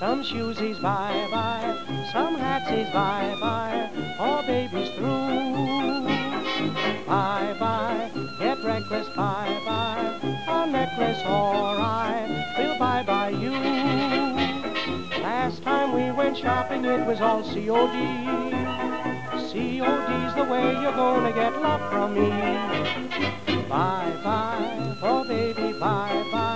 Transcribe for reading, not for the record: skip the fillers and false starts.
Some shoesies bye-bye, some hatsies bye-bye, oh, baby's through. Bye-bye, get reckless bye-bye, a necklace or I will bye-bye you. Last time we went shopping it was all COD. COD's the way you're gonna get love from me. Bye-bye, oh baby, bye-bye.